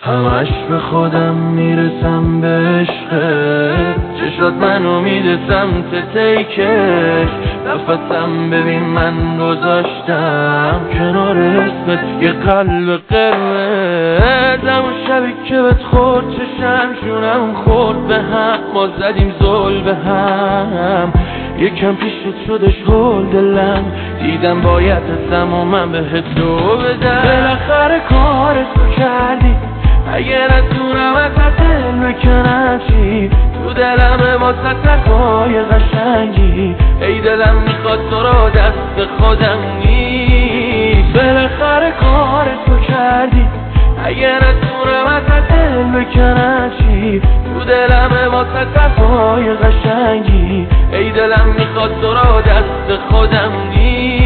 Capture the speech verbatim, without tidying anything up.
همش به خودم میرسم به عشقت، چشات منو میده سمت تیکش، نفسم ببین من گذاشتم کنار اسمت یه قلب قرمز. همون شبی که بهت خورد چشم شونم خورد به هم، ما زدیم زل به هم، یکم پیشت شدش هول دلم، دیدم باید ازم و من بهت دو بدم. بالاخره کارتو کردی، اگر نتونم ازت دل بکنم چی؟ تو دلم واسه طرفای قشنگی، ای دلم میخواد تو را دست خودم نیست. بالاخره کارتو کردی، اگر نتونم ازت دل بکنم چی؟ تو دلم واسه طرفای قشنگی، ای دلم میخواد تو را دست خودم نیست.